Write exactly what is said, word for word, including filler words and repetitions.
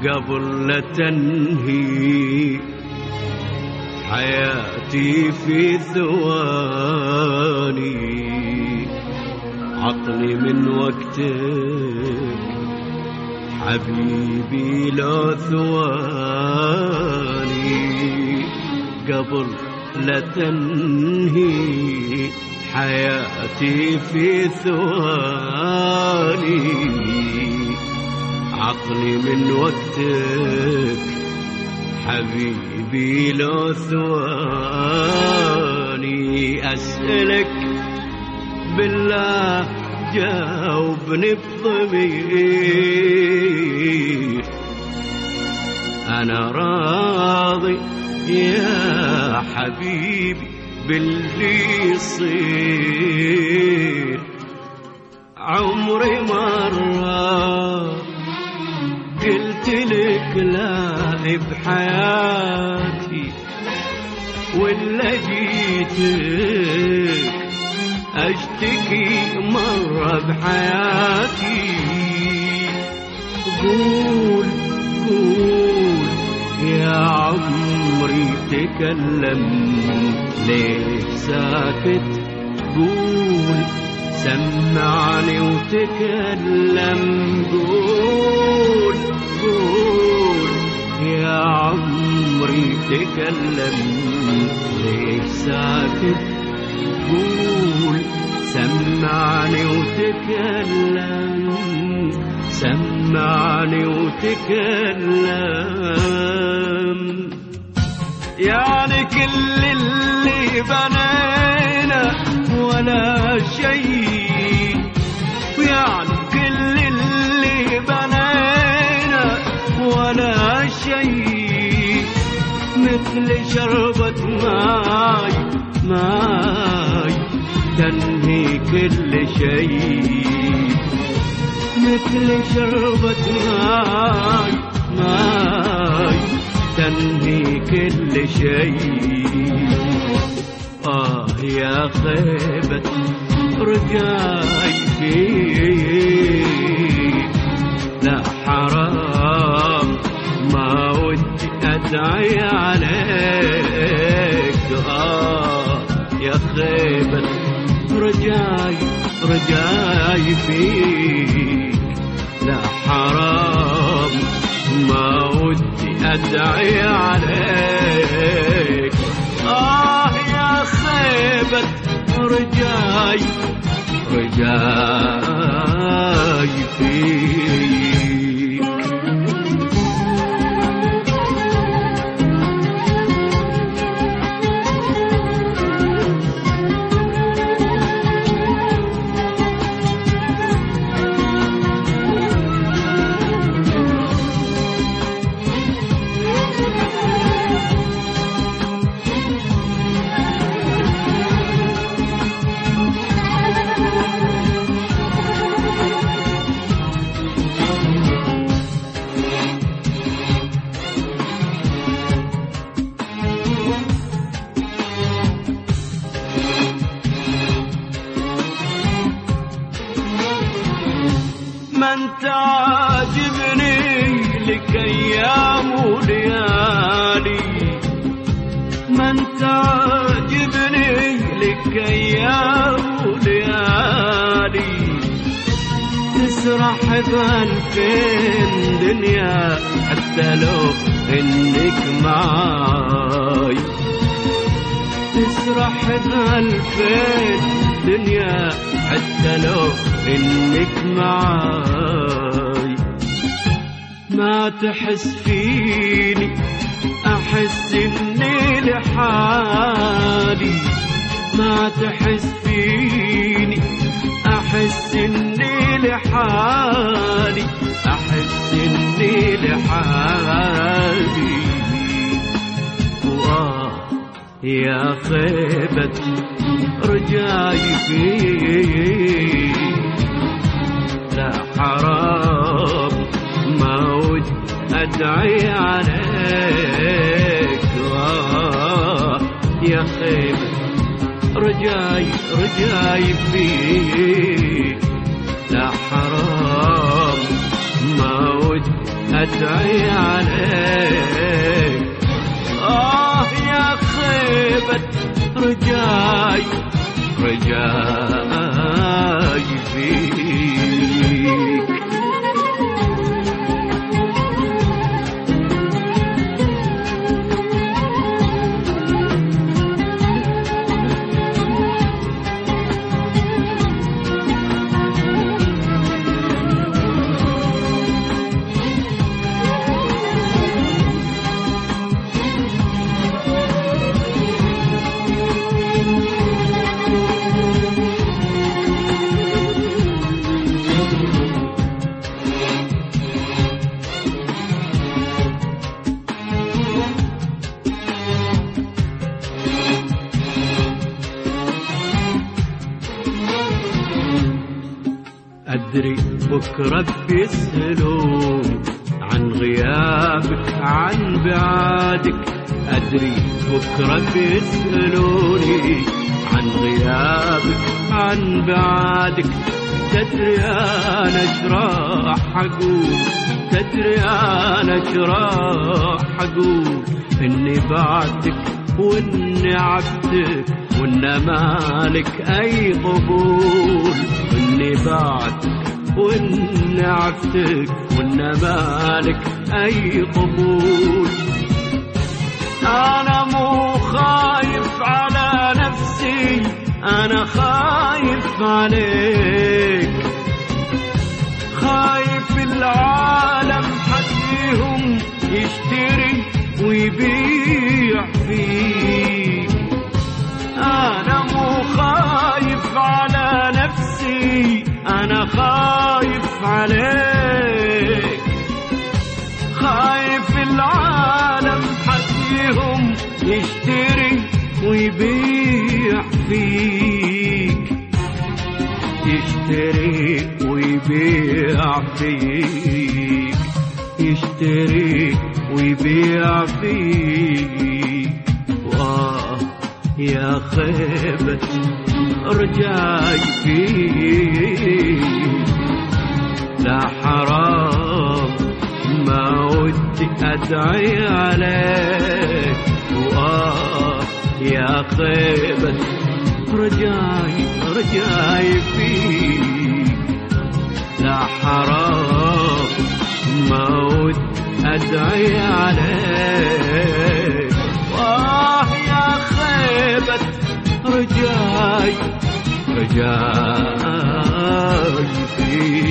قبل لا تنهي حياتي في ثواني، عطني من وقتك حبيبي لو ثواني، قبل لا تنهي حياتي في ثواني، عطني من وقتك حبيبي لو ثواني. أسألك بالله جاوبني بضمير، أنا راضي يا حبيبي باللي يصير. عمري مرة قلت لك لا بحياتي، ولا جيتك أشتكي مرة بحياتي. قول قول يا عمري تكلم، ليه ساكت؟ قول سمعني وتكلم. قول قول يا عمري تكلم، ليه ساكت؟ قول سمعني وتكلم، سمعني وتكلم. يعني كل اللي بنينا ولا شيء، ويعني كل اللي بنينا ولا شيء، مثل شربة ماي ماي تنهي كل شيء، مثل شربة ماي ماي تنهي كل شيء. آه يا خيبة رجاي فيك، لا حرام ما ودي أدعي عليك. آه يا خيبة رجاي رجاي فيك، لا حرام ما ودي أدعي عليك. آه يا خيبة رجاي رجاي فيك. من تعجبني لك أيام وليالي، من تعجبني لك أيام وليالي، تسرح بألفين دنيا حتى لو إنك معاي، تسرح بألفين دنيا حتى لو إنك معاي. ما تحس فيني أحس إني لحالي، ما تحس فيني أحس إني لحالي، أحس إني لحالي. وآه يا خيبة رجاي فيك، لا حرام ما ودي أدعي عليك. آه يا خيبة رجاي رجاي فيك، لا حرام ما ودي أدعي عليك. آه يا خيبة رجاي رجاي فيك. أدري بكرة بيسألون عن غيابك عن بعادك. أدري بكرة بيسألوني عن غيابك عن بعادك. تدري أنا شراح أقول، تدري أنا شراح أقول إني بعدك وإني عبدك وإن مالك أي قبول. إني بعدك وإني عبدك وإن مالك أي قبول. أنا مو خايف على نفسي، أنا خايف عليك. خايف العالم حقيهم يشتري ويبيع فيك. أنا مو خايف على نفسي، أنا خايف عليك. خايف العالم حقيهم يشتري ويبيع فيك. يشتري ويبيع فيك، يشتري ويبيع فيك. واه يا خيبة رجاي فيك. لا حرام ما ودي أدعي عليك. وآه يا خيبة رجاي رجاي فيك. لا حرام ما ودي أدعي عليك. وآه يا خيبة رجاي رجاي فيك.